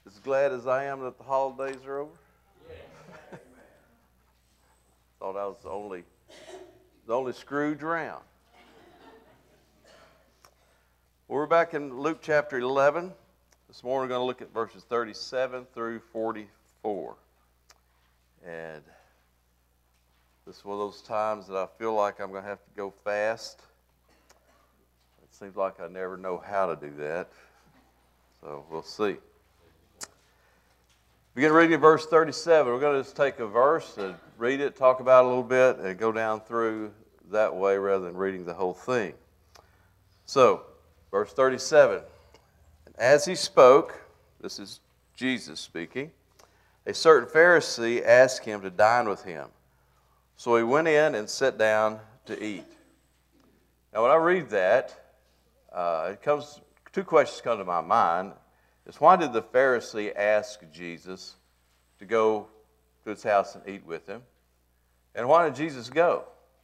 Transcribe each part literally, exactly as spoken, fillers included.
as glad as I am that the holidays are over? Thought I was the only, the only Scrooge around. Well, we're back in Luke chapter eleven. This morning we're going to look at verses thirty-seven through forty-four. And this is one of those times that I feel like I'm going to have to go fast. It seems like I never know how to do that. So we'll see. Begin reading at verse thirty-seven. We're going to just take a verse and read it, talk about it a little bit, and go down through that way rather than reading the whole thing. So, verse thirty-seven. And as he spoke, this is Jesus speaking, a certain Pharisee asked him to dine with him. So he went in and sat down to eat. Now, when I read that, uh, it comes two questions come to my mind. Is why did the Pharisee ask Jesus to go to his house and eat with him? And why did Jesus go?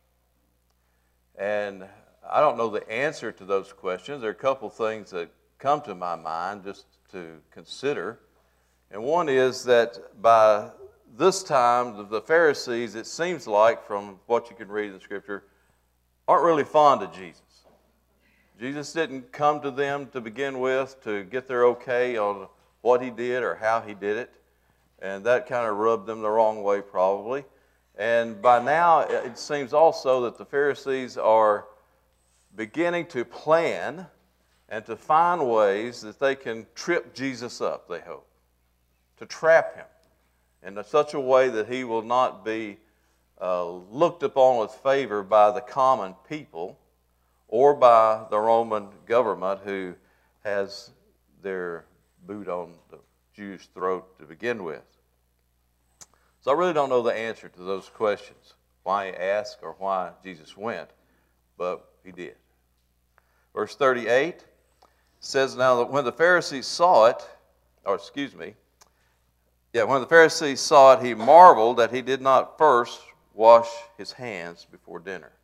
And I don't know the answer to those questions. There are a couple things that come to my mind just to consider. And one is that by this time, the Pharisees, it seems like, from what you can read in the Scripture, aren't really fond of Jesus. Jesus didn't come to them to begin with to get their okay on what he did or how he did it. And that kind of rubbed them the wrong way probably. And by now, it seems also that the Pharisees are beginning to plan and to find ways that they can trip Jesus up, they hope, to trap him in such a way that he will not be uh, looked upon with favor by the common people or by the Roman government who has their boot on the Jews' throat to begin with. So I really don't know the answer to those questions, why he asked or why Jesus went, but he did. Verse thirty-eight says, now that when the Pharisees saw it, or excuse me, yeah, when the Pharisees saw it, he marveled that he did not first wash his hands before dinner.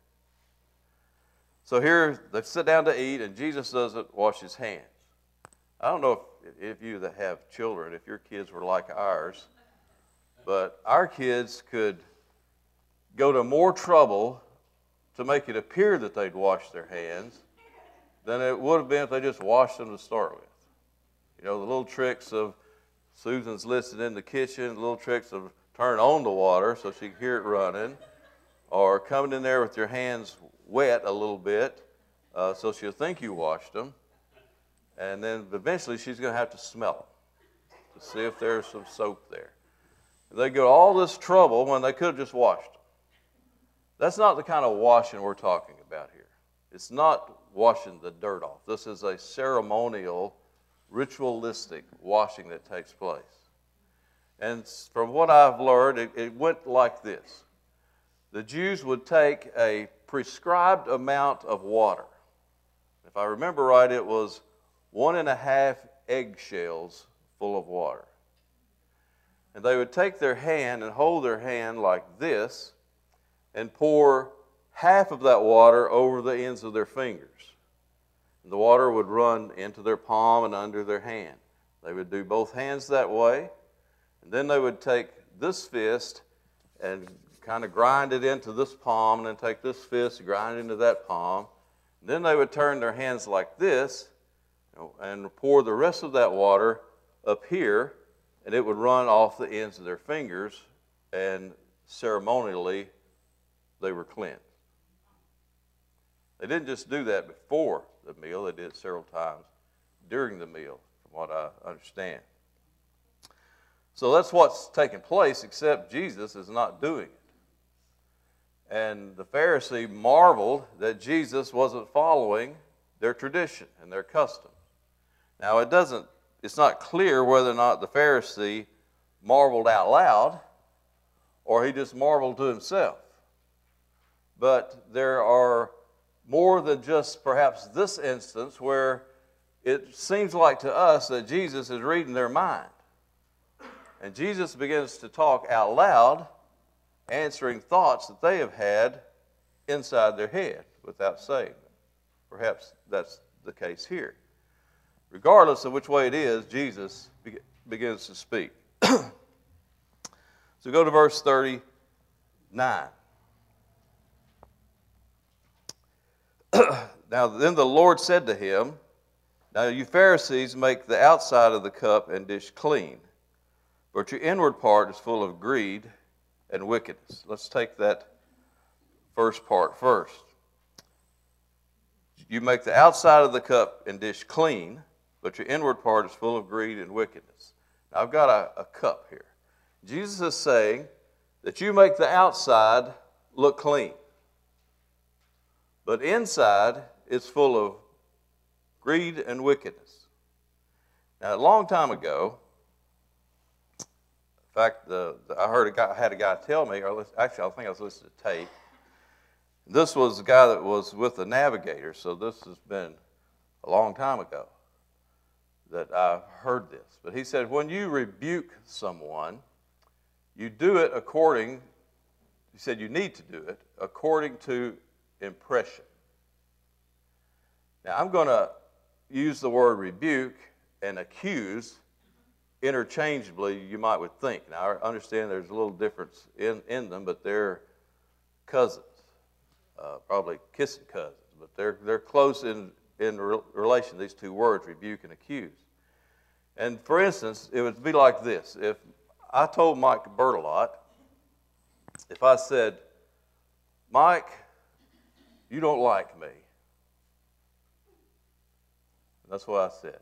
So here they sit down to eat, and Jesus doesn't wash his hands. I don't know if, if you that have children, if your kids were like ours, but our kids could go to more trouble to make it appear that they'd washed their hands than it would have been if they just washed them to start with. You know, the little tricks of Susan's listening in the kitchen, the little tricks of turning on the water so she can hear it running, or coming in there with your hands wet a little bit uh, so she'll think you washed them, and then eventually she's going to have to smell them to see if there's some soap there. They go to all this trouble when they could have just washed them. That's not the kind of washing we're talking about here. It's not washing the dirt off. This is a ceremonial, ritualistic washing that takes place. And from what I've learned, it, it went like this. The Jews would take a prescribed amount of water. If I remember right, it was one and a half eggshells full of water. And they would take their hand and hold their hand like this and pour half of that water over the ends of their fingers. And the water would run into their palm and under their hand. They would do both hands that way. And then they would take this fist and kind of grind it into this palm, and then take this fist, grind it into that palm. And then they would turn their hands like this, you know, and pour the rest of that water up here, and it would run off the ends of their fingers, and ceremonially they were cleansed. They didn't just do that before the meal, they did it several times during the meal, from what I understand. So that's what's taking place, except Jesus is not doing it. And the Pharisee marveled that Jesus wasn't following their tradition and their custom. Now, it doesn't, it's not clear whether or not the Pharisee marveled out loud or he just marveled to himself. But there are more than just perhaps this instance where it seems like to us that Jesus is reading their mind. And Jesus begins to talk out loud, answering thoughts that they have had inside their head without saying them. Perhaps that's the case here. Regardless of which way it is, Jesus begins to speak. So go to verse thirty-nine. Now then the Lord said to him, now you Pharisees make the outside of the cup and dish clean, but your inward part is full of greed and wickedness. Let's take that first part first. You make the outside of the cup and dish clean, but your inward part is full of greed and wickedness. Now I've got a, a cup here. Jesus is saying that you make the outside look clean, but inside it's full of greed and wickedness. Now, a long time ago, in fact, the, the, I heard a guy, I had a guy tell me, or actually, I think I was listening to tape. This was a guy that was with the Navigator, so this has been a long time ago that I heard this. But he said, when you rebuke someone, you do it according, he said you need to do it according to impression. Now, I'm going to use the word rebuke and accuse interchangeably, you might would think. Now, I understand there's a little difference in, in them, but they're cousins, uh, probably kissing cousins, but they're, they're close in, in re- relation, these two words, rebuke and accuse. And for instance, it would be like this. If I told Mike Bertolot, if I said, Mike, you don't like me. That's what I said.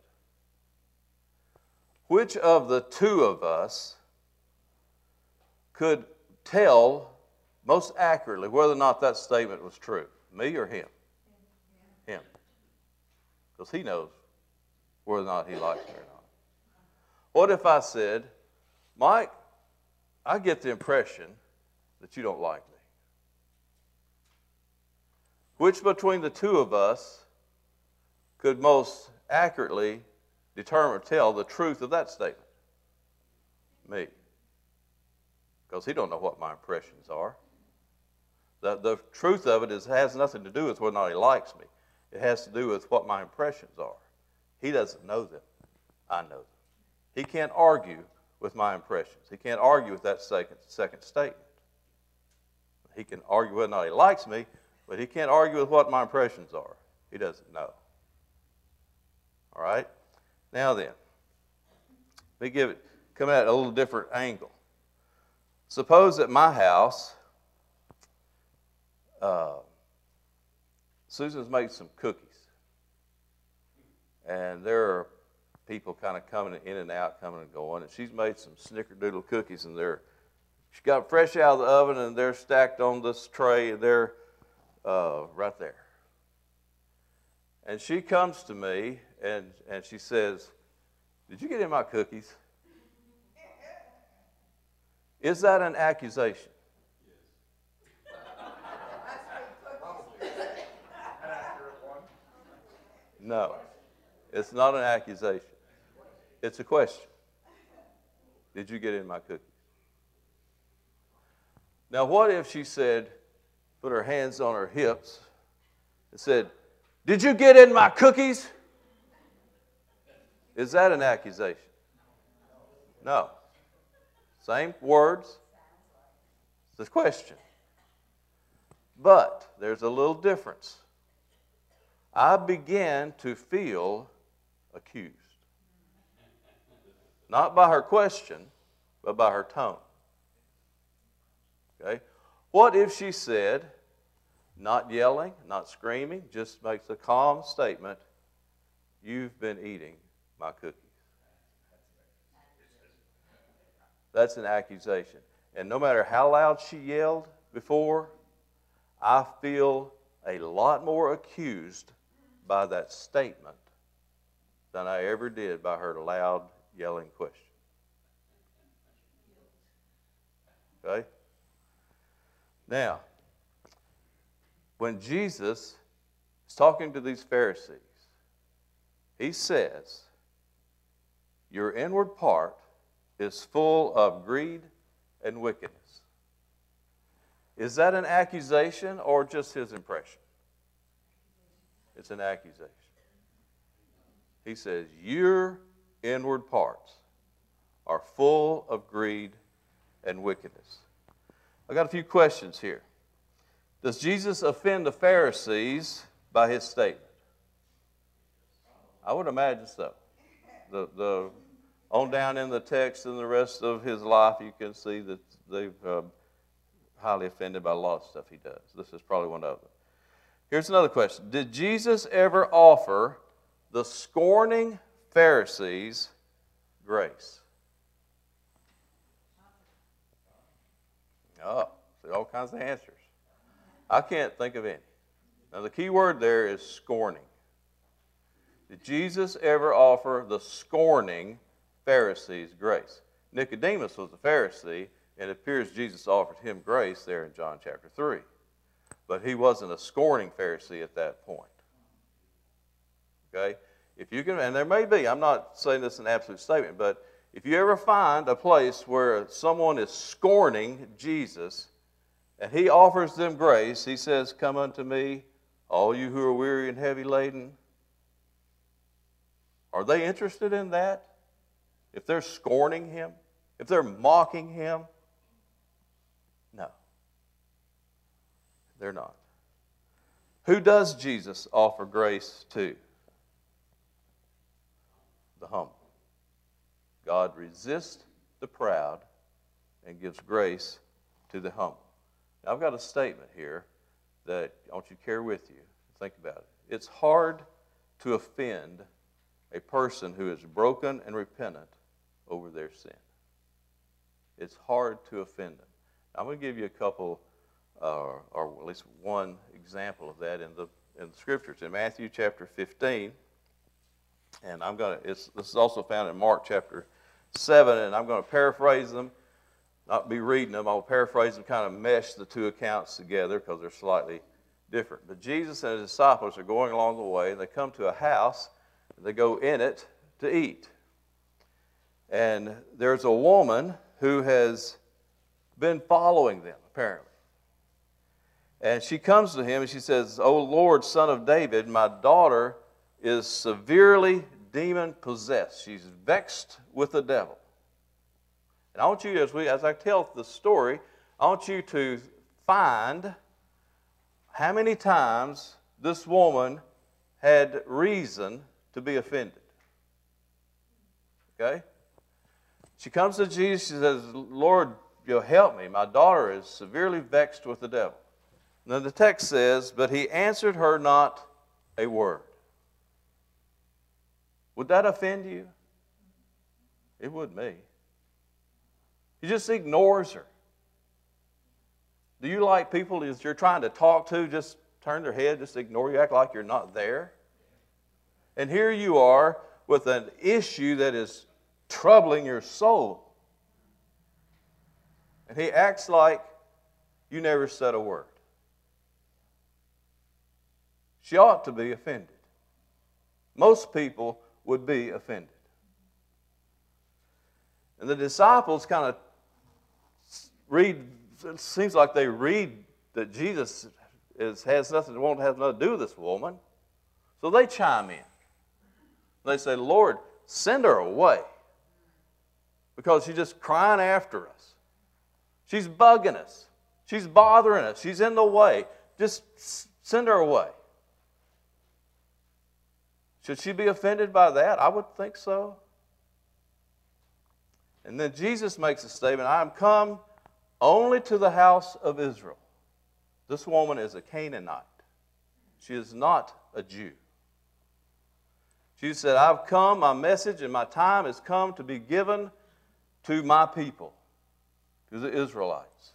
Which of the two of us could tell most accurately whether or not that statement was true? Me or him? Him. Because he knows whether or not he likes me or not. What if I said, Mike, I get the impression that you don't like me? Which between the two of us could most accurately determine or tell the truth of that statement? Me. Because he don't know what my impressions are. The, the truth of it is has nothing to do with whether or not he likes me. It has to do with what my impressions are. He doesn't know them. I know them. He can't argue with my impressions. He can't argue with that second, second statement. He can argue whether or not he likes me, but he can't argue with what my impressions are. He doesn't know. All right? Now then, let me give it, come at a little different angle. Suppose at my house, uh, Susan's made some cookies. And there are people kind of coming in and out, coming and going. And she's made some snickerdoodle cookies, and they're, she got fresh out of the oven, and they're stacked on this tray, and they're uh, right there. And she comes to me, and, and she says, did you get in my cookies? Is that an accusation? No, it's not an accusation. It's a question. Did you get in my cookies? Now, what if she said, put her hands on her hips and said, did you get in my cookies? Is that an accusation? No. Same words. It's a question. But there's a little difference. I began to feel accused. Not by her question, but by her tone. Okay? What if she said, not yelling, not screaming, just makes a calm statement, you've been eating my cookies? That's an accusation. And no matter how loud she yelled before, I feel a lot more accused by that statement than I ever did by her loud yelling question. Okay? Now, when Jesus is talking to these Pharisees, he says, your inward part is full of greed and wickedness. Is that an accusation or just his impression? It's an accusation. He says, your inward parts are full of greed and wickedness. I got a few questions here. Does Jesus offend the Pharisees by his statement? I would imagine so. The, the, on down in the text and the rest of his life, you can see that they've uh, highly offended by a lot of stuff he does. This is probably one of them. Here's another question. Did Jesus ever offer the scorning Pharisees grace? Oh, see all kinds of answers. I can't think of any. Now, the key word there is scorning. Did Jesus ever offer the scorning Pharisees grace? Nicodemus was a Pharisee, and it appears Jesus offered him grace there in John chapter three. But he wasn't a scorning Pharisee at that point. Okay? If you can, and there may be, I'm not saying this is an absolute statement, but if you ever find a place where someone is scorning Jesus and he offers them grace, he says, "Come unto me, all you who are weary and heavy laden." Are they interested in that? If they're scorning him? If they're mocking him? No. They're not. Who does Jesus offer grace to? The humble. God resists the proud and gives grace to the humble. Now, I've got a statement here that I want you to carry with you. Think about it. It's hard to offend a person who is broken and repentant over their sin. It's hard to offend them. I'm going to give you a couple, uh, or at least one example of that in the in the scriptures. In Matthew chapter fifteen, and I'm going to. It's, this is also found in Mark chapter seven, and I'm going to paraphrase them. Not be reading them. I'll paraphrase them, kind of mesh the two accounts together because they're slightly different. But Jesus and his disciples are going along the way, and they come to a house. They go in it to eat. And there's a woman who has been following them, apparently. And she comes to him and she says, "O Lord, Son of David, my daughter is severely demon-possessed. She's vexed with the devil." And I want you, as, we, as I tell the story, I want you to find how many times this woman had reason to be offended. Okay? She comes to Jesus, she says, "Lord, you'll help me. My daughter is severely vexed with the devil." And then the text says, "But he answered her not a word." Would that offend you? It would me. He just ignores her. Do you like people that you're trying to talk to just turn their head, just ignore you, act like you're not there? And here you are with an issue that is troubling your soul. And he acts like you never said a word. She ought to be offended. Most people would be offended. And the disciples kind of read, it seems like they read that Jesus is, has nothing, won't have nothing to do with this woman. So they chime in. They say, "Lord, send her away. Because she's just crying after us. She's bugging us. She's bothering us. She's in the way. Just send her away." Should she be offended by that? I would think so. And then Jesus makes a statement, "I am come only to the house of Israel." This woman is a Canaanite. She is not a Jew. She said, "I've come, my message and my time has come to be given to my people," to the Israelites.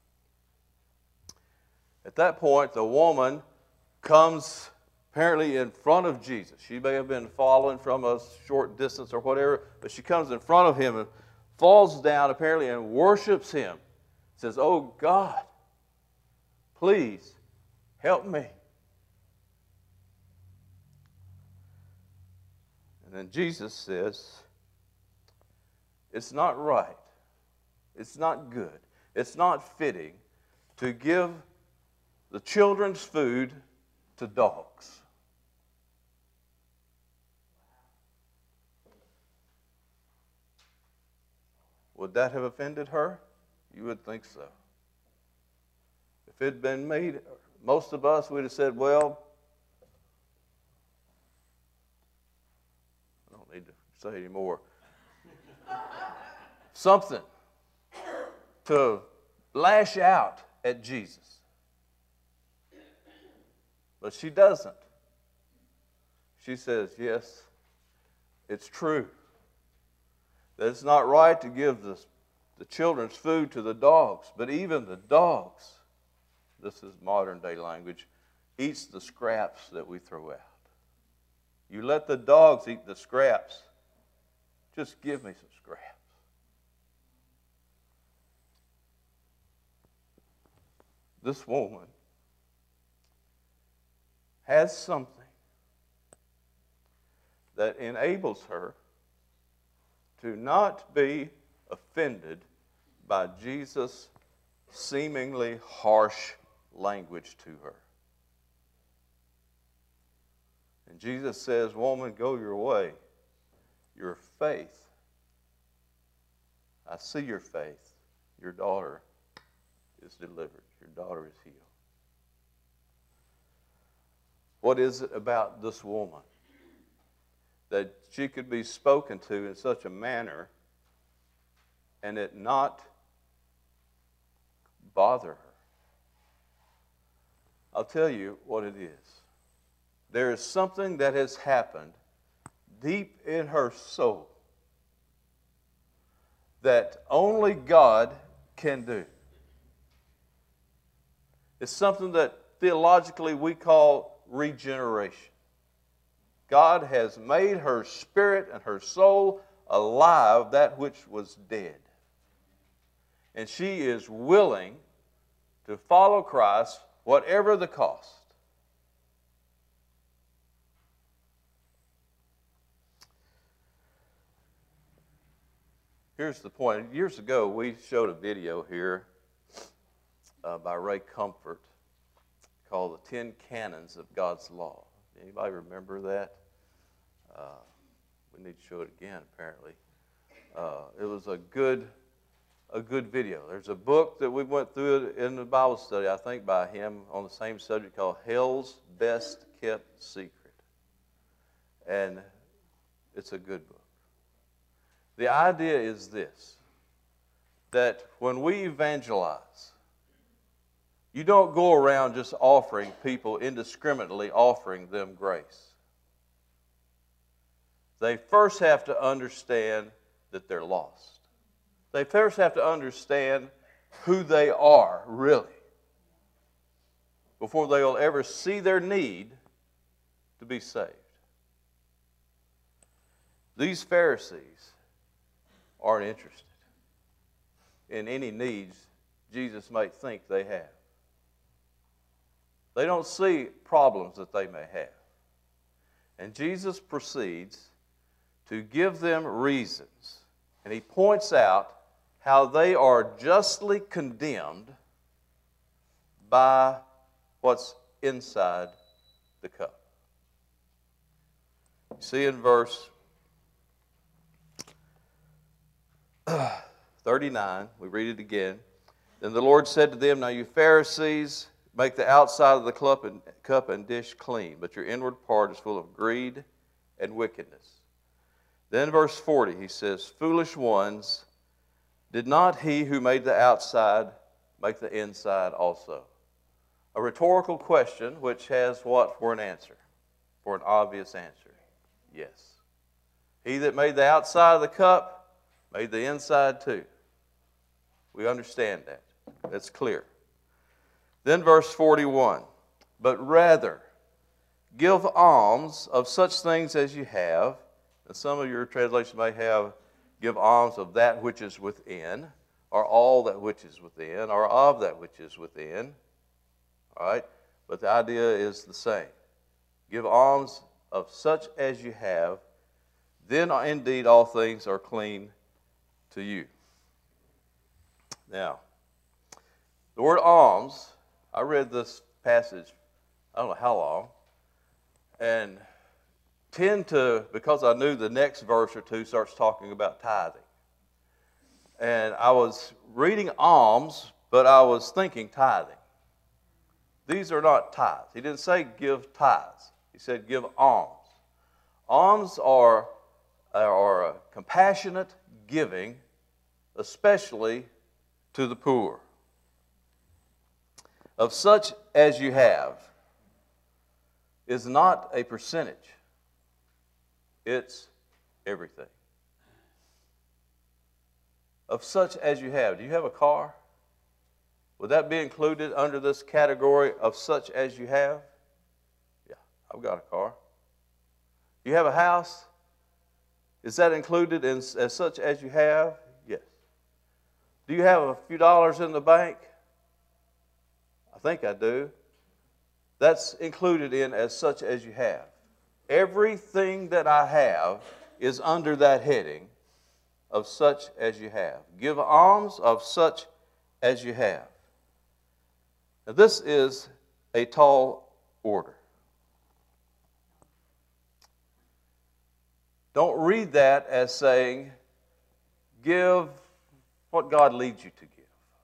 At that point, the woman comes apparently in front of Jesus. She may have been following from a short distance or whatever, but she comes in front of him and falls down apparently and worships him. Says, "Oh God, please help me." And then Jesus says, "It's not right. It's not good. It's not fitting to give the children's food to dogs." Would that have offended her? You would think so. If it had been me, most of us would have said, well, I don't need to say any more. Something to lash out at Jesus. But she doesn't. She says, yes, it's true that it's not right to give the, the children's food to the dogs, but even the dogs, this is modern day language, eats the scraps that we throw out. You let the dogs eat the scraps. Just give me some scraps. This woman has something that enables her to not be offended by Jesus' seemingly harsh language to her. And Jesus says, woman, go your way. Your faith, I see your faith. Your daughter is delivered. Your daughter is healed. What is it about this woman that she could be spoken to in such a manner and it not bother her? I'll tell you what it is. There is something that has happened deep in her soul that only God can do. It's something that theologically we call regeneration. God has made her spirit and her soul alive, that which was dead. And she is willing to follow Christ, whatever the cost. Here's the point. Years ago, we showed a video here uh, by Ray Comfort called The Ten Canons of God's Law. Anybody remember that? Uh, we need to show it again, apparently. Uh, it was a good, a good video. There's a book that we went through in the Bible study, I think by him, on the same subject called Hell's Best Kept Secret. And it's a good book. The idea is this, that when we evangelize, you don't go around just offering people, indiscriminately offering them grace. They first have to understand that they're lost. They first have to understand who they are, really, before they will ever see their need to be saved. These Pharisees aren't interested in any needs Jesus might think they have. They don't see problems that they may have. And Jesus proceeds to give them reasons. And he points out how they are justly condemned by what's inside the cup. You see in verse thirty-nine, we read it again. Then the Lord said to them, now you Pharisees, make the outside of the cup and, cup and dish clean, but your inward part is full of greed and wickedness. Then verse forty, he says, foolish ones, did not he who made the outside make the inside also? A rhetorical question which has what for an answer? For an obvious answer. Yes. He that made the outside of the cup made the inside too. We understand that. That's clear. Then verse forty-one, but rather give alms of such things as you have. And some of your translations may have give alms of that which is within, or all that which is within, or of that which is within. All right? But the idea is the same. Give alms of such as you have, then indeed all things are clean to you. Now, the word alms, I read this passage, I don't know how long, and tend to, because I knew the next verse or two starts talking about tithing. And I was reading alms, but I was thinking tithing. These are not tithes. He didn't say give tithes. He said give alms. Alms are, are a compassionate giving, especially to the poor. Of such as you have is not a percentage. It's everything. Of such as you have. Do you have a car? Would that be included under this category of such as you have? Yeah, I've got a car. Do you have a house? Is that included in as such as you have? Yes. Do you have a few dollars in the bank? I think I do. That's included in as such as you have. Everything that I have is under that heading of such as you have. Give alms of such as you have. Now, this is a tall order. Don't read that as saying, give what God leads you to give.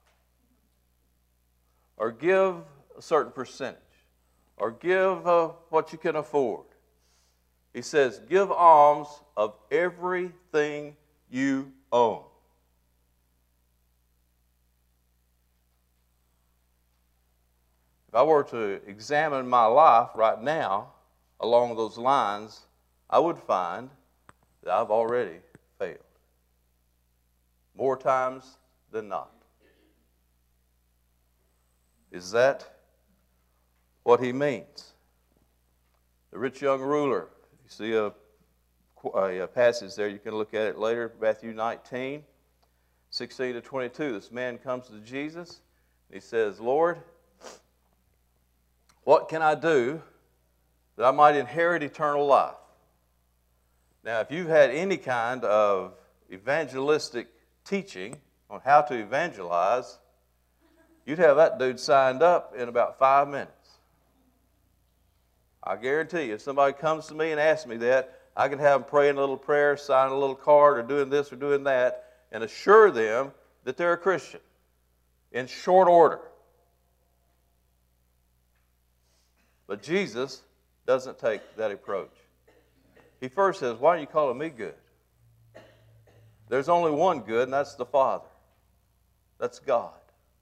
Or give a certain percentage. Or give uh, what you can afford. He says, give alms of everything you own. If I were to examine my life right now along those lines, I would find that I've already failed. More times than not. Is that what he means? The rich young ruler, you see a, a, a passage there, you can look at it later, Matthew nineteen, sixteen to twenty-two. This man comes to Jesus, and he says, Lord, what can I do that I might inherit eternal life? Now, if you've had any kind of evangelistic teaching on how to evangelize, you'd have that dude signed up in about five minutes. I guarantee you, if somebody comes to me and asks me that, I can have them praying a little prayer, sign a little card, or doing this or doing that, and assure them that they're a Christian in short order. But Jesus doesn't take that approach. He first says, why are you calling me good? There's only one good, and that's the Father. That's God.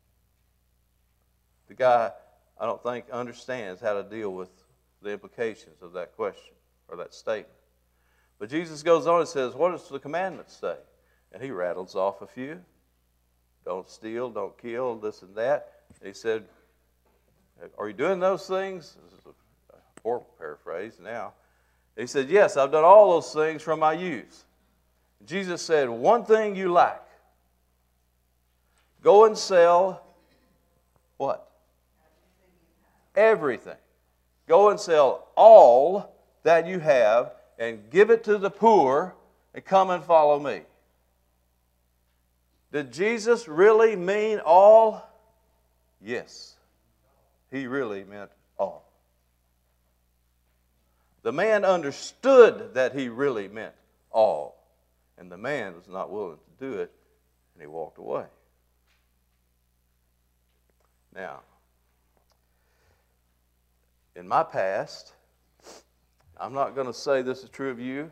The guy, I don't think, understands how to deal with the implications of that question or that statement. But Jesus goes on and says, what does the commandments say? And he rattles off a few. Don't steal, don't kill, this and that. And he said, are you doing those things? This is a poor paraphrase now. He said, yes, I've done all those things from my youth. Jesus said, one thing you lack. Go and sell what? Everything. Go and sell all that you have and give it to the poor and come and follow me. Did Jesus really mean all? Yes. He really meant all. The man understood that he really meant all. And the man was not willing to do it, and he walked away. Now, in my past, I'm not going to say this is true of you,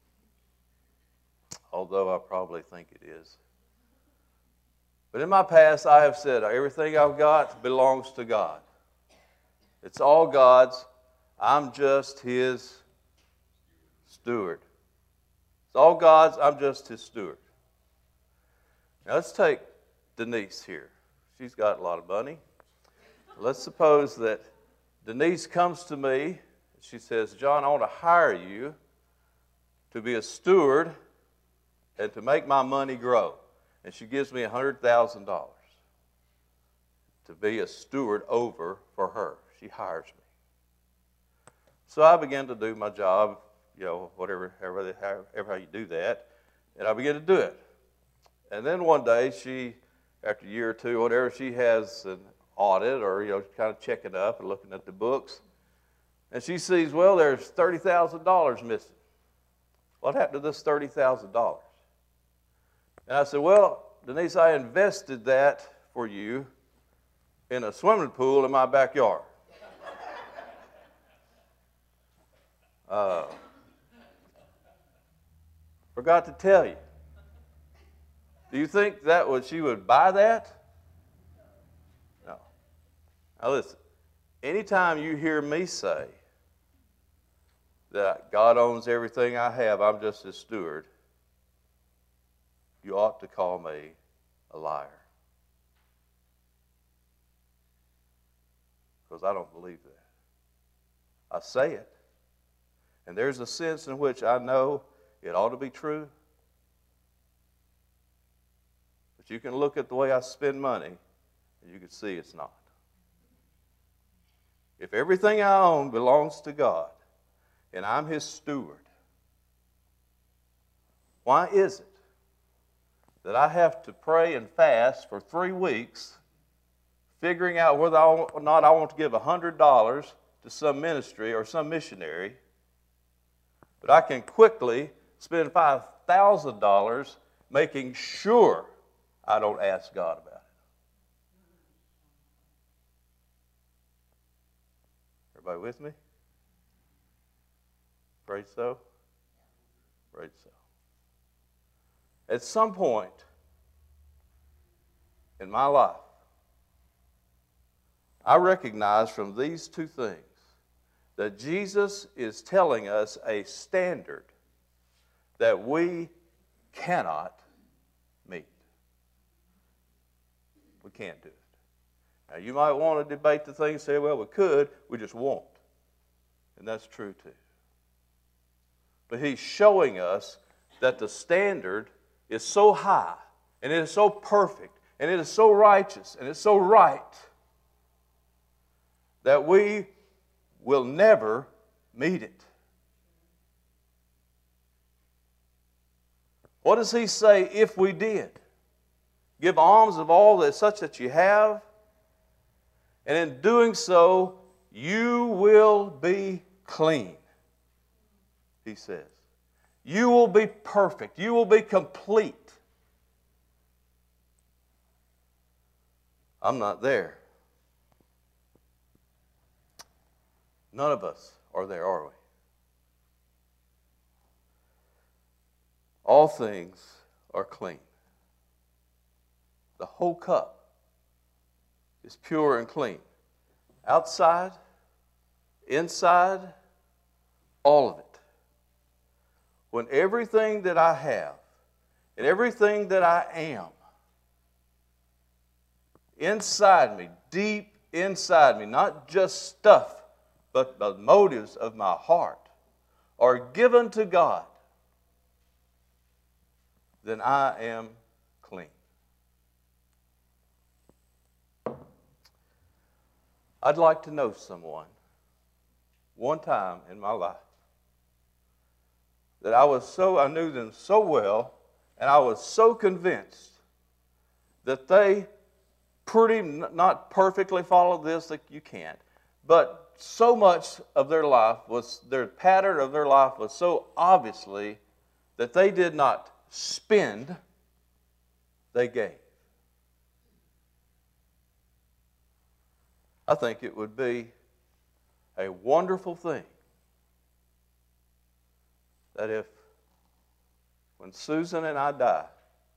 although I probably think it is. But in my past, I have said, everything I've got belongs to God. It's all God's. I'm just His steward. It's all God's. I'm just His steward. Now let's take Denise here. She's got a lot of money. Let's suppose that Denise comes to me. She says, John, I want to hire you to be a steward and to make my money grow. And she gives me one hundred thousand dollars to be a steward over for her. She hires me. So I began to do my job, you know, whatever, however, however you do that, and I began to do it. And then one day, she, after a year or two, whatever, she has an audit or, you know, kind of checking up and looking at the books, and she sees, well, there's thirty thousand dollars missing. What happened to this thirty thousand dollars? And I said, well, Denise, I invested that for you in a swimming pool in my backyard. Uh, forgot to tell you. Do you think that would she would buy that? No. Now listen, anytime you hear me say that God owns everything I have, I'm just his steward, you ought to call me a liar. Because I don't believe that. I say it. And there's a sense in which I know it ought to be true. But you can look at the way I spend money, and you can see it's not. If everything I own belongs to God, and I'm his steward, why is it that I have to pray and fast for three weeks, figuring out whether or not I want to give one hundred dollars to some ministry or some missionary, but I can quickly spend five thousand dollars making sure I don't ask God about it? Everybody with me? Pray so? Pray so. At some point in my life, I recognize from these two things that Jesus is telling us a standard that we cannot meet. We can't do it. Now, you might want to debate the thing and say, well, we could, we just won't. And that's true too. But he's showing us that the standard is so high, and it is so perfect, and it is so righteous, and it's so right, that we will never meet it. What does he say if we did? Give alms of all that such that you have, and in doing so, you will be clean, he says. You will be perfect. You will be complete. I'm not there. None of us are there, are we? All things are clean. The whole cup is pure and clean. Outside, inside, all of it. When everything that I have and everything that I am inside me, deep inside me, not just stuff, but the motives of my heart are given to God, then I am clean. I'd like to know someone one time in my life that I was so, I knew them so well, and I was so convinced that they pretty, not perfectly followed this, that you can't, but so much of their life was, their pattern of their life was so obviously that they did not spend, they gave. I think it would be a wonderful thing that if, when Susan and I die,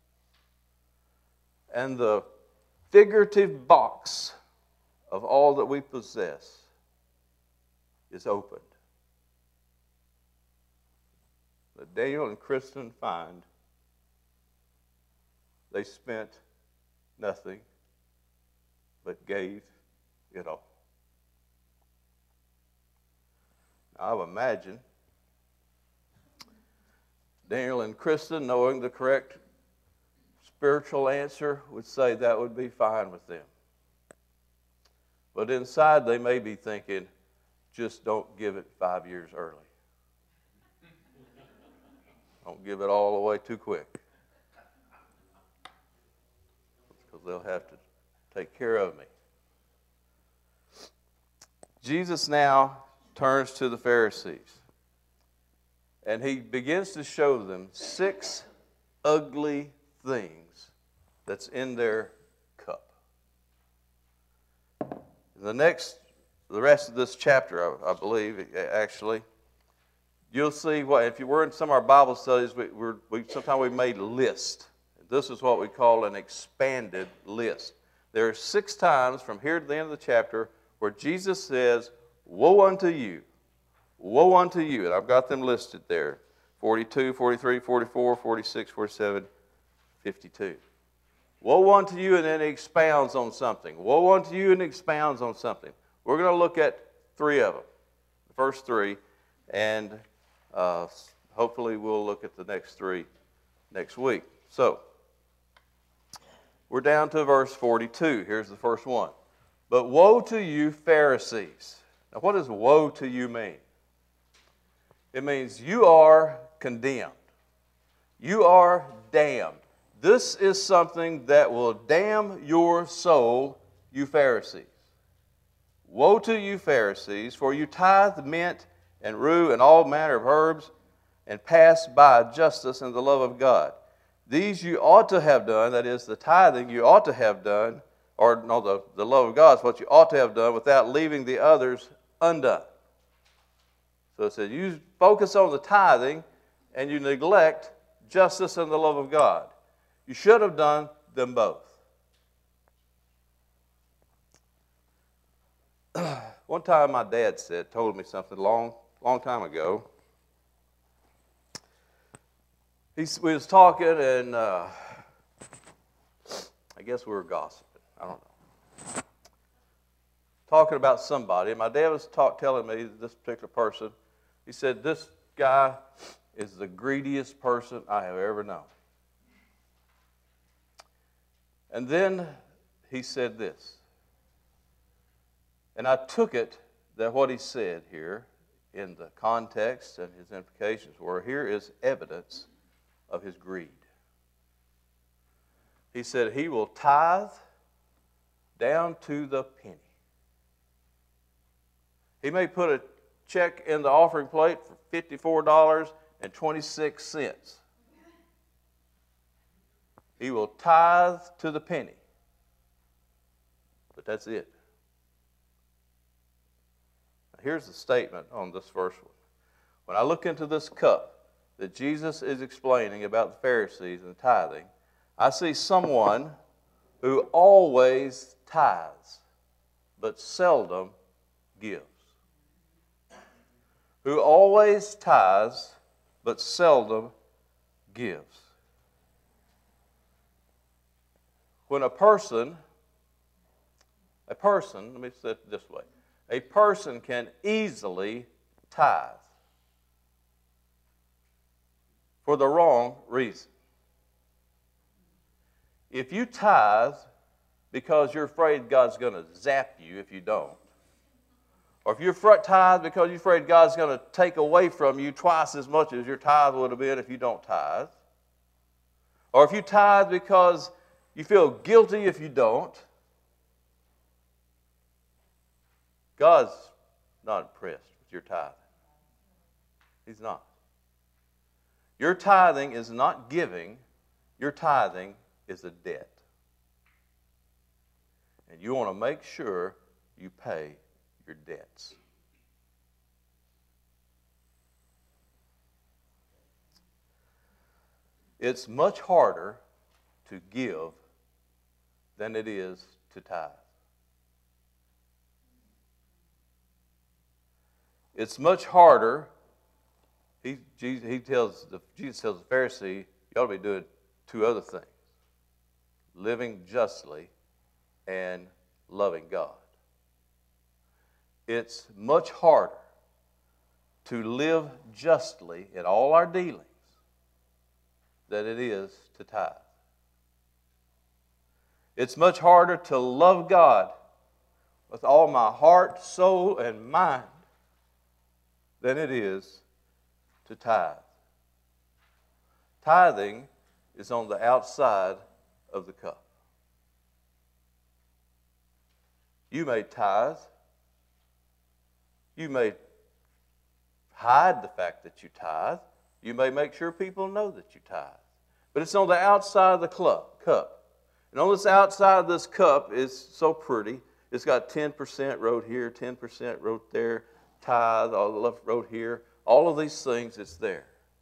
and the figurative box of all that we possess is opened, that Daniel and Kristen find they spent nothing but gave it all. Now, I would imagine Daniel and Kristen, knowing the correct spiritual answer, would say that would be fine with them. But inside they may be thinking, just don't give it five years early. Don't give it all away too quick, because they'll have to take care of me. Jesus now turns to the Pharisees, and he begins to show them six ugly things that's in their cup. The next, the rest of this chapter, I, I believe, actually, you'll see what, if you were in some of our Bible studies, we, we're, we sometimes we made a list. This is what we call an expanded list. There are six times from here to the end of the chapter where Jesus says, woe unto you, woe unto you. And I've got them listed there, forty-two, forty-three, forty-four, forty-six, forty-seven, fifty-two. Woe unto you, and then he expounds on something. Woe unto you, and he expounds on something. We're going to look at three of them, the first three, and uh, hopefully we'll look at the next three next week. So, we're down to verse forty-two. Here's the first one. But woe to you, Pharisees. Now, what does woe to you mean? It means you are condemned. You are damned. This is something that will damn your soul, you Pharisees. Woe to you, Pharisees, for you tithe mint and rue and all manner of herbs, and pass by justice and the love of God. These you ought to have done, that is, the tithing you ought to have done, or no, the, the love of God is what you ought to have done without leaving the others undone. So it says you focus on the tithing and you neglect justice and the love of God. You should have done them both. One time my dad said, told me something long, long time ago. He, we was talking and uh, I guess we were gossiping. I don't know. Talking about somebody. And my dad was talk, telling me, this particular person, he said, this guy is the greediest person I have ever known. And then he said this. And I took it that what he said here in the context and his implications were, here is evidence of his greed. He said he will tithe down to the penny. He may put a check in the offering plate for fifty-four dollars and twenty-six cents. He will tithe to the penny. But that's it. Now here's the statement on this first one. When I look into this cup that Jesus is explaining about the Pharisees and tithing, I see someone who always tithes, but seldom gives. Who always tithes, but seldom gives. When a person, a person, let me say it this way, a person can easily tithe for the wrong reason. If you tithe because you're afraid God's going to zap you if you don't, or if you're tithe because you're afraid God's going to take away from you twice as much as your tithe would have been if you don't tithe, or if you tithe because you feel guilty if you don't, God's not impressed with your tithing. He's not. Your tithing is not giving. Your tithing is a debt. And you want to make sure you pay your debts. It's much harder to give than it is to tithe. It's much harder. He, Jesus, he tells the, Jesus tells the Pharisee, you ought to be doing two other things. Living justly and loving God. It's much harder to live justly in all our dealings than it is to tithe. It's much harder to love God with all my heart, soul, and mind than it is to tithe. Tithing is on the outside of the cup. You may tithe. You may hide the fact that you tithe. You may make sure people know that you tithe. But it's on the outside of the cup. And on this outside of this cup is so pretty. It's got ten percent wrote here, ten percent wrote there, tithe, all the left wrote here. All of these things, it's there.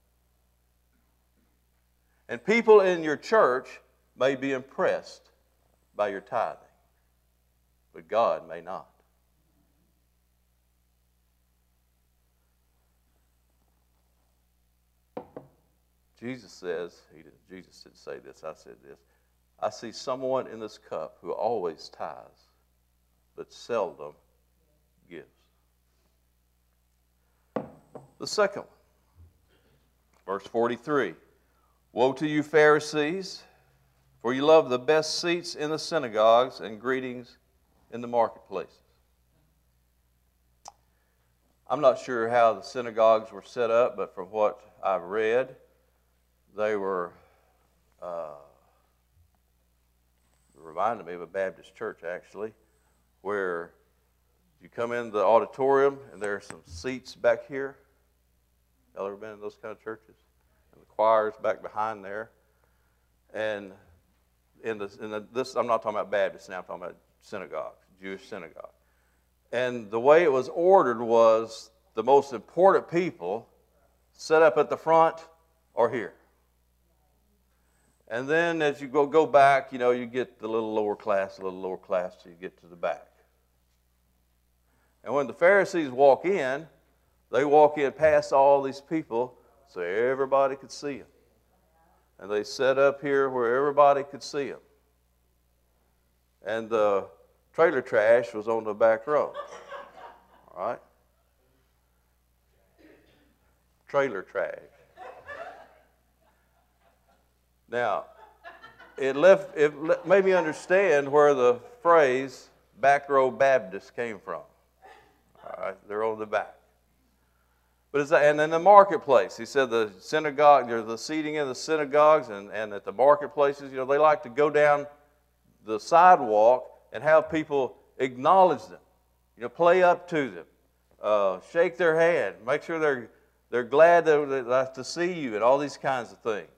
And people in your church may be impressed by your tithing, but God may not. Jesus says, he didn't, Jesus didn't say this, I said this. I see someone in this cup who always tithes, but seldom gives. The second one, verse forty-three. Woe to you, Pharisees, for you love the best seats in the synagogues and greetings in the marketplaces. I'm not sure how the synagogues were set up, but from what I've read, they were, uh, reminded me of a Baptist church, actually, where you come in the auditorium and there are some seats back here. Y'all ever been in those kind of churches? And the choir's back behind there. And in, the, in the, this, I'm not talking about Baptist now, I'm talking about synagogues, Jewish synagogue. And the way it was ordered was the most important people set up at the front or here. And then as you go, go back, you know, you get the little lower class, a little lower class till you get to the back. And when the Pharisees walk in, they walk in past all these people so everybody could see them. And they set up here where everybody could see them. And the trailer trash was on the back row. All right? Trailer trash. Now, it left it made me understand where the phrase back row Baptist came from. All right, they're on the back. But it's, and in the marketplace, he said the synagogue, there's the seating in the synagogues and, and at the marketplaces, you know, they like to go down the sidewalk and have people acknowledge them, you know, play up to them, uh, shake their hand, make sure they're they're glad to, to see you, and all these kinds of things.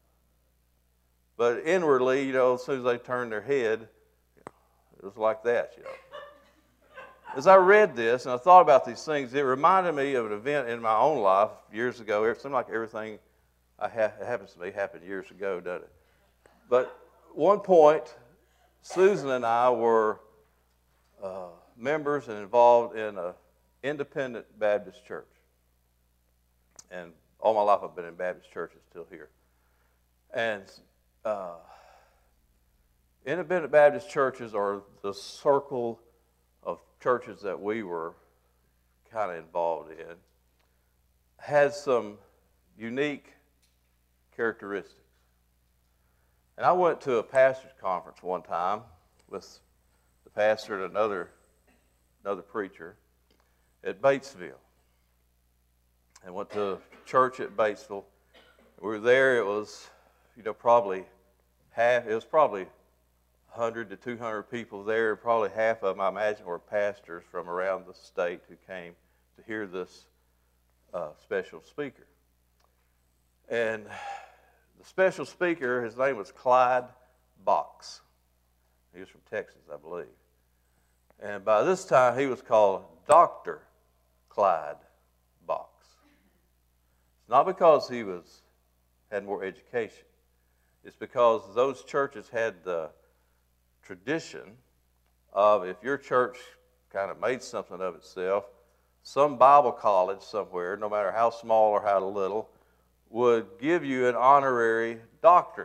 But inwardly, you know, as soon as they turned their head, it was like that, you know. As I read this and I thought about these things, it reminded me of an event in my own life years ago. It seemed like everything I ha- happens to me happened years ago, doesn't it? But one point, Susan and I were uh, members and involved in an independent Baptist church. And all my life I've been in Baptist churches till here. And Uh, independent Baptist churches are the circle of churches that we were kind of involved in, had some unique characteristics. And I went to a pastor's conference one time with the pastor and another, another preacher at Batesville. And went to church at Batesville. We were there, it was you know, probably half, it was probably one hundred to two hundred people there. Probably half of them, I imagine, were pastors from around the state who came to hear this uh, special speaker. And the special speaker, his name was Clyde Box. He was from Texas, I believe. And by this time, he was called Doctor Clyde Box. It's not because he was had more education. It's because those churches had the tradition of, if your church kind of made something of itself, some Bible college somewhere, no matter how small or how little, would give you an honorary doctorate.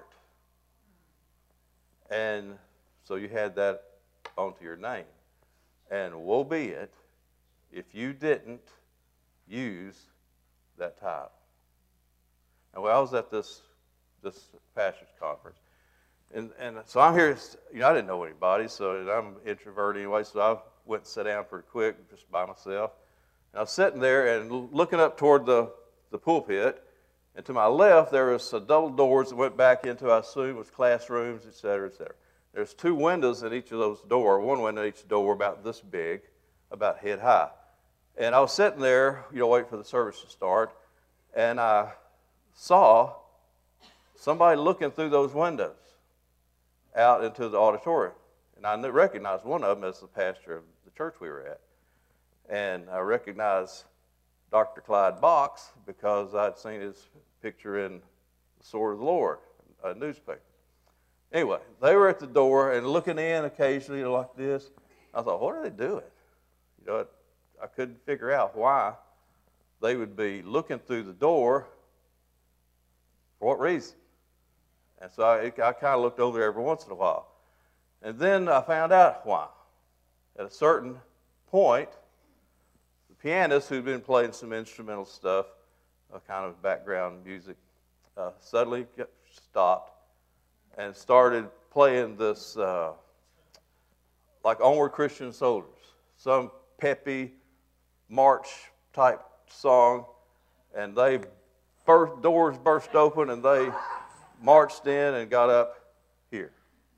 And so you had that onto your name. And woe be it if you didn't use that title. And when I was at this this pastor's conference, and and so I'm here, you know, I didn't know anybody, so I'm introverted anyway, so I went and sat down pretty quick, just by myself. And I was sitting there and looking up toward the, the pulpit, and to my left there was a double doors that went back into, I assume, was classrooms, et cetera, et cetera. There's two windows in each of those doors, one window in each door about this big, about head high. And I was sitting there, you know, waiting for the service to start, and I saw somebody looking through those windows. out into the auditorium. And I knew, recognized one of them as the pastor of the church we were at. And I recognized Doctor Clyde Box because I'd seen his picture in the Sword of the Lord, a newspaper. Anyway, they were at the door and looking in occasionally like this. I thought, what are they doing? You know, I couldn't figure out why they would be looking through the door. For what reason? And so I, I kind of looked over there every once in a while. And then I found out why. At a certain point, the pianist who'd been playing some instrumental stuff, a kind of background music, uh, suddenly got stopped and started playing this, uh, like Onward Christian Soldiers, some peppy march type song, and they burst, doors burst open and they marched in and got up here.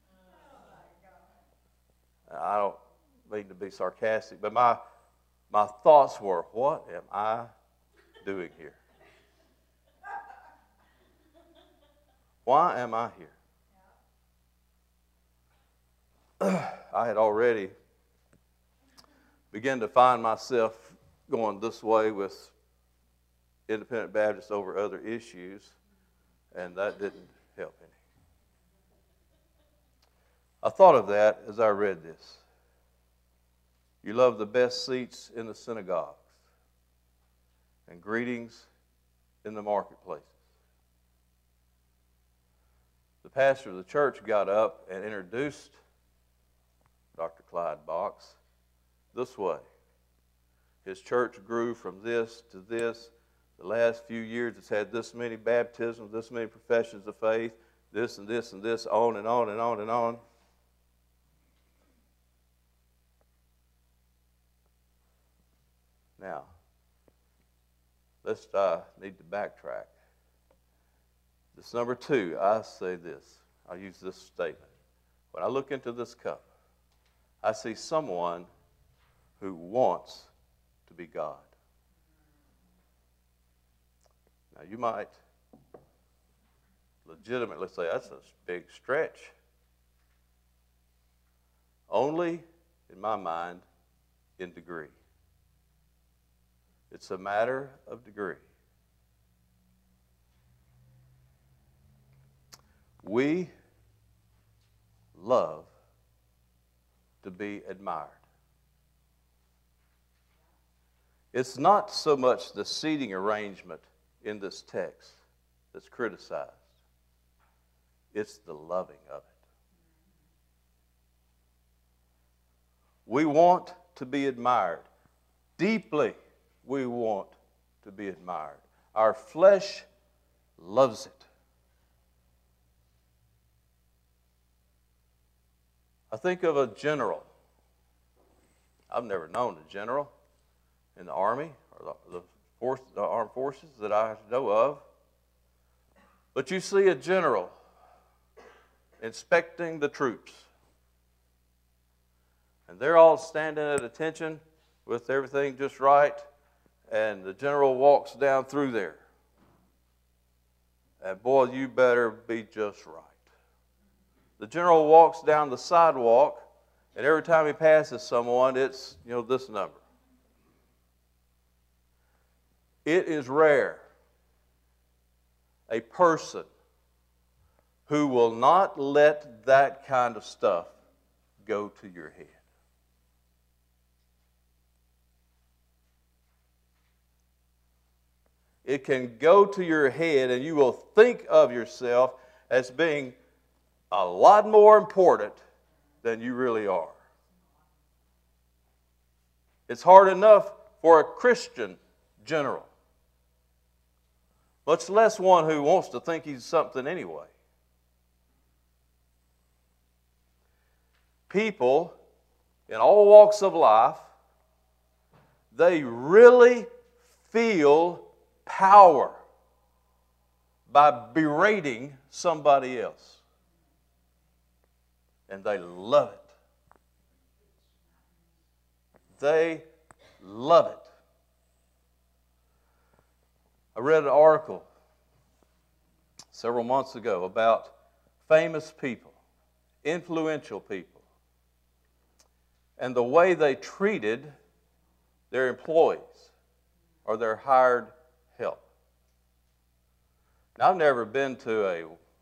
I don't mean to be sarcastic, but my my thoughts were, what am I doing here? Why am I here? I had already begun to find myself going this way with Independent Baptists over other issues, and that didn't help any. I thought of that as I read this. You love the best seats in the synagogues and greetings in the marketplaces. The pastor of the church got up and introduced Doctor Clyde Box this way. His church grew from this to this. The last few years it's had this many baptisms, this many professions of faith, this and this and this, on and on and on and on. Now, let's uh, need to backtrack. This number two, I say this. I use this statement. When I look into this cup, I see someone who wants to be God. Now, you might legitimately say, that's a big stretch. Only, in my mind, in degree. It's a matter of degree. We love to be admired. It's not so much the seating arrangement in this text that's criticized. It's the loving of it. We want to be admired. Deeply, we want to be admired. Our flesh loves it. I think of a general. I've never known a general in the Army or the, the, force, the armed forces that I know of. But you see a general inspecting the troops. And they're all standing at attention with everything just right. And the general walks down through there. And boy, you better be just right. The general walks down the sidewalk, and every time he passes someone, it's, you know, this number. It is rare a person who will not let that kind of stuff go to your head. It can go to your head, and you will think of yourself as being a lot more important than you really are. It's hard enough for a Christian general, much less one who wants to think he's something anyway. People in all walks of life, they really feel power by berating somebody else. And they love it. They love it. I read an article several months ago about famous people, influential people, and the way they treated their employees or their hired help. Now, I've never been to a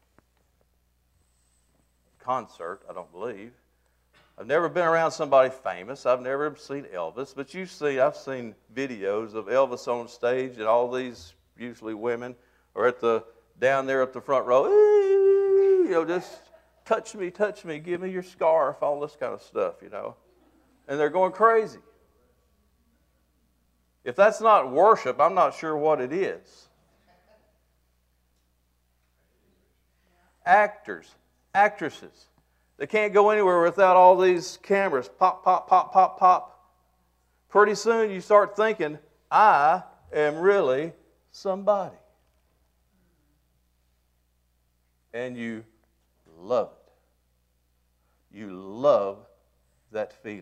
concert, I don't believe. I've never been around somebody famous. I've never seen Elvis, but you see, I've seen videos of Elvis on stage, and all these, usually women, are at the down there at the front row, you know, just touch me, touch me, give me your scarf, all this kind of stuff, you know. And they're going crazy. If that's not worship, I'm not sure what it is. Actors, actresses, they can't go anywhere without all these cameras. Pop, pop, pop, pop, pop. Pretty soon you start thinking, I am really somebody. And you love it. You love that feeling.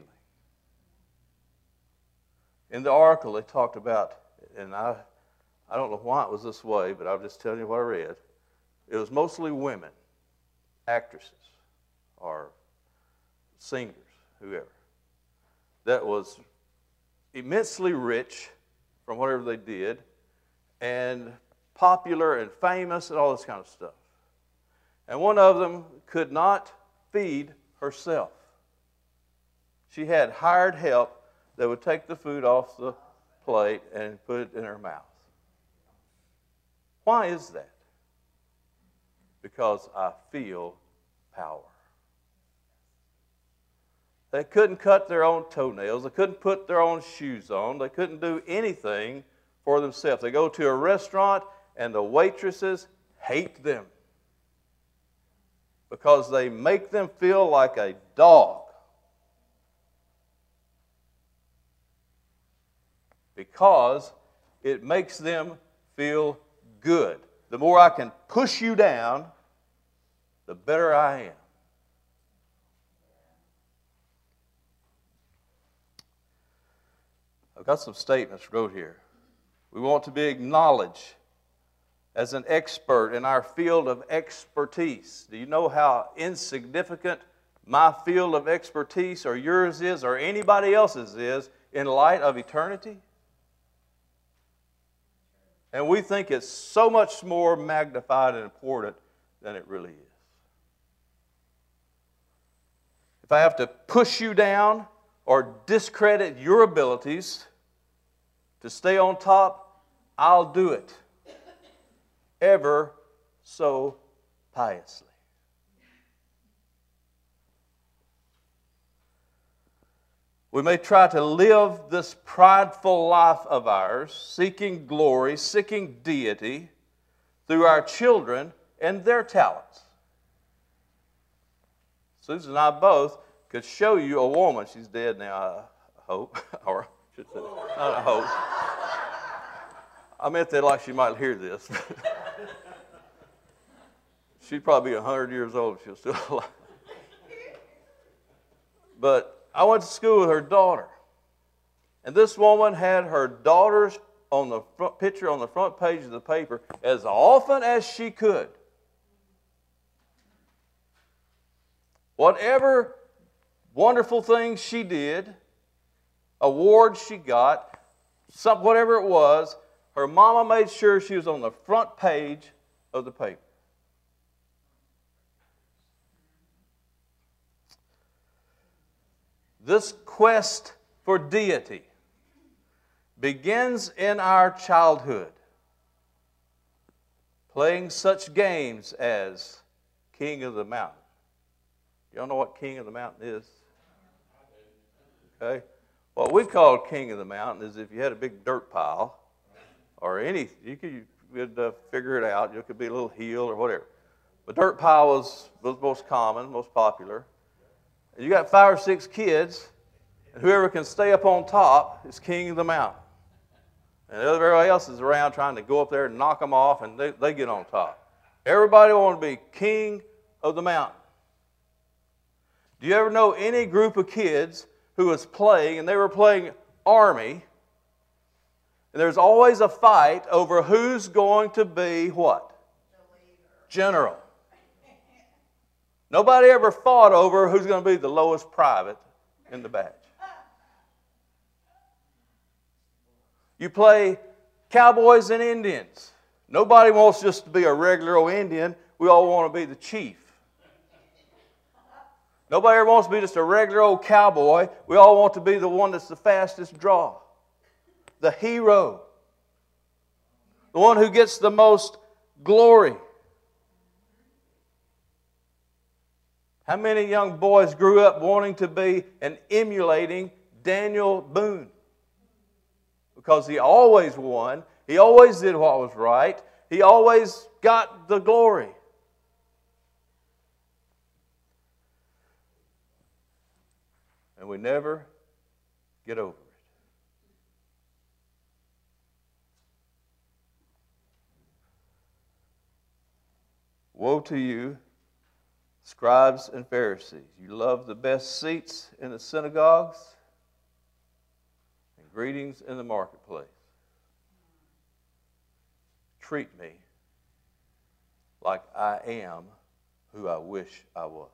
In the article, they talked about, and I, I don't know why it was this way, but I'll just tell you what I read. It was mostly women, actresses, or singers, whoever, that was immensely rich from whatever they did, and popular and famous and all this kind of stuff. And one of them could not feed herself. She had hired help that would take the food off the plate and put it in her mouth. Why is that? Because I feel power. They couldn't cut their own toenails. They couldn't put their own shoes on. They couldn't do anything for themselves. They go to a restaurant and the waitresses hate them because they make them feel like a dog. Because it makes them feel good. The more I can push you down, the better I am. I've got some statements wrote here. We want to be acknowledged as an expert in our field of expertise. Do you know how insignificant my field of expertise or yours is or anybody else's is in light of eternity? And we think it's so much more magnified and important than it really is. If I have to push you down or discredit your abilities to stay on top, I'll do it. Ever so piously. We may try to live this prideful life of ours, seeking glory, seeking deity, through our children and their talents. Susan and I both could show you a woman. She's dead now, I hope. Or, I should say, not I hope. I meant that like she might hear this. She'd probably be one hundred years old if she was still alive. But I went to school with her daughter. And this woman had her daughters on the front picture on the front page of the paper as often as she could. Whatever wonderful things she did, awards she got, some, whatever it was, her mama made sure she was on the front page of the paper. This quest for deity begins in our childhood, playing such games as King of the Mountain. Y'all know what King of the Mountain is? Okay. What we call King of the Mountain is if you had a big dirt pile, or any, you could, you could uh, figure it out. It could be a little hill or whatever. But dirt pile was, was most common, most popular. You got five or six kids, and whoever can stay up on top is king of the mountain. And everybody else is around trying to go up there and knock them off, and they, they get on top. Everybody wants to be king of the mountain. Do you ever know any group of kids who was playing, and they were playing army, and there's always a fight over who's going to be what? General. Nobody ever fought over who's going to be the lowest private in the batch. You play cowboys and Indians. Nobody wants just to be a regular old Indian. We all want to be the chief. Nobody ever wants to be just a regular old cowboy. We all want to be the one that's the fastest draw. The hero. The one who gets the most glory. How many young boys grew up wanting to be and emulating Daniel Boone? Because he always won. He always did what was right. He always got the glory. And we never get over it. Woe to you, scribes and Pharisees. You love the best seats in the synagogues and greetings in the marketplace. Treat me like I am who I wish I was.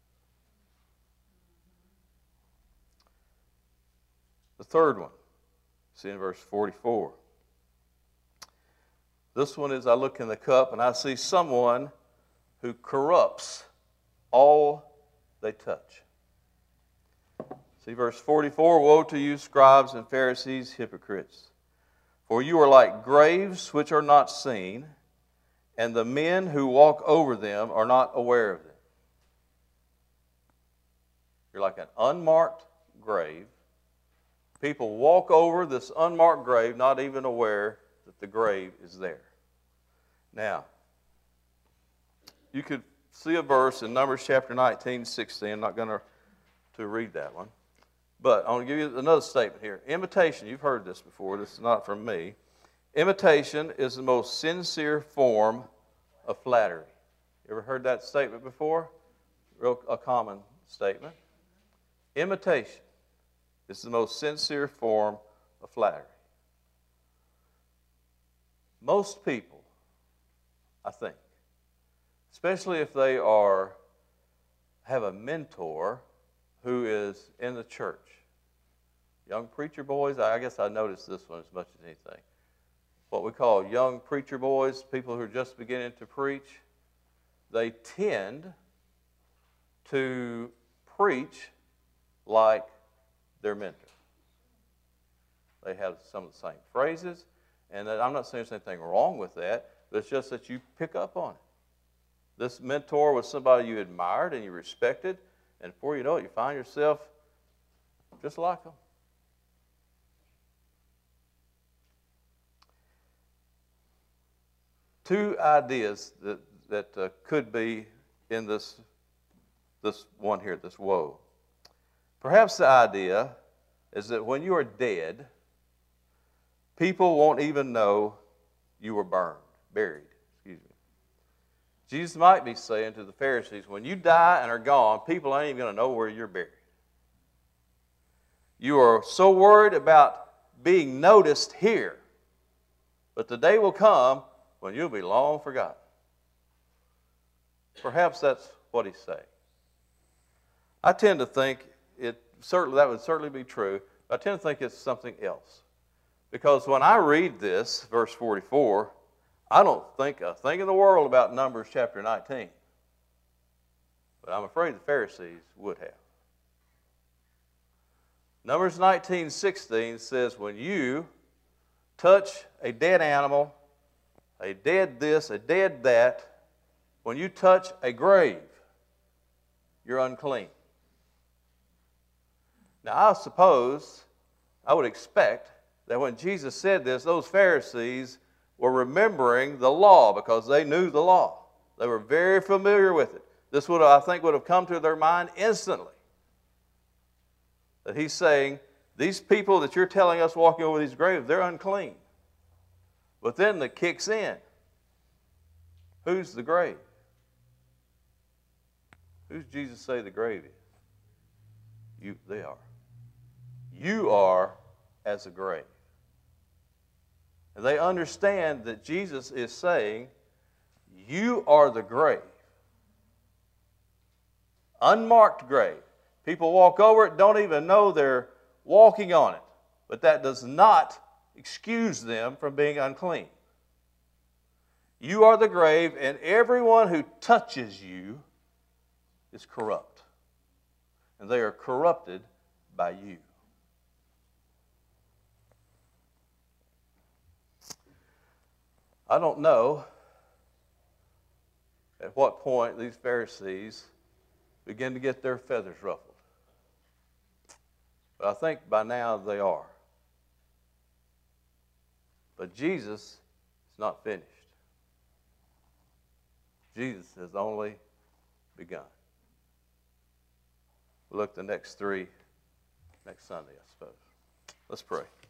The third one, see in verse forty-four. This one is, I look in the cup and I see someone who corrupts all they touch. See verse forty-four, woe to you, scribes and Pharisees, hypocrites! For you are like graves which are not seen, and the men who walk over them are not aware of them. You're like an unmarked grave. People walk over this unmarked grave, not even aware that the grave is there. Now, you could see a verse in Numbers chapter nineteen, sixteen. I'm not going to, to read that one. But I want to give you another statement here. Imitation, you've heard this before. This is not from me. Imitation is the most sincere form of flattery. You ever heard that statement before? Real, a common statement. Imitation is the most sincere form of flattery. Most people, I think, especially if they are have a mentor who is in the church. Young preacher boys, I guess I noticed this one as much as anything. What we call young preacher boys, people who are just beginning to preach, they tend to preach like their mentor. They have some of the same phrases, and I'm not saying there's anything wrong with that, but it's just that you pick up on it. This mentor was somebody you admired and you respected, and before you know it, you find yourself just like them. Two ideas that, that uh, could be in this, this one here, this woe. Perhaps the idea is that when you are dead, people won't even know you were burned, buried. Excuse me. Jesus might be saying to the Pharisees, when you die and are gone, people ain't even going to know where you're buried. You are so worried about being noticed here, but the day will come when you'll be long forgotten. Perhaps that's what he's saying. I tend to think it certainly that would certainly be true. But I tend to think it's something else. Because when I read this, verse forty-four, I don't think a thing in the world about Numbers chapter nineteen. But I'm afraid the Pharisees would have. Numbers nineteen sixteen says, when you touch a dead animal, a dead this, a dead that, when you touch a grave, you're unclean. Now, I suppose, I would expect that when Jesus said this, those Pharisees were remembering the law because they knew the law. They were very familiar with it. This would, I think, would have come to their mind instantly. That he's saying, these people that you're telling us walking over these graves, they're unclean. But then the kicks in. Who's the grave? Who's Jesus say the grave is? You, they are. You are as a grave. And they understand that Jesus is saying, you are the grave. unmarked grave. People walk over it, don't even know they're walking on it. But that does not excuse them from being unclean. You are the grave, and everyone who touches you is corrupt. And they are corrupted by you. I don't know at what point these Pharisees begin to get their feathers ruffled. But I think by now they are. But Jesus is not finished. Jesus has only begun. We'll look at the next three next Sunday, I suppose. Let's pray.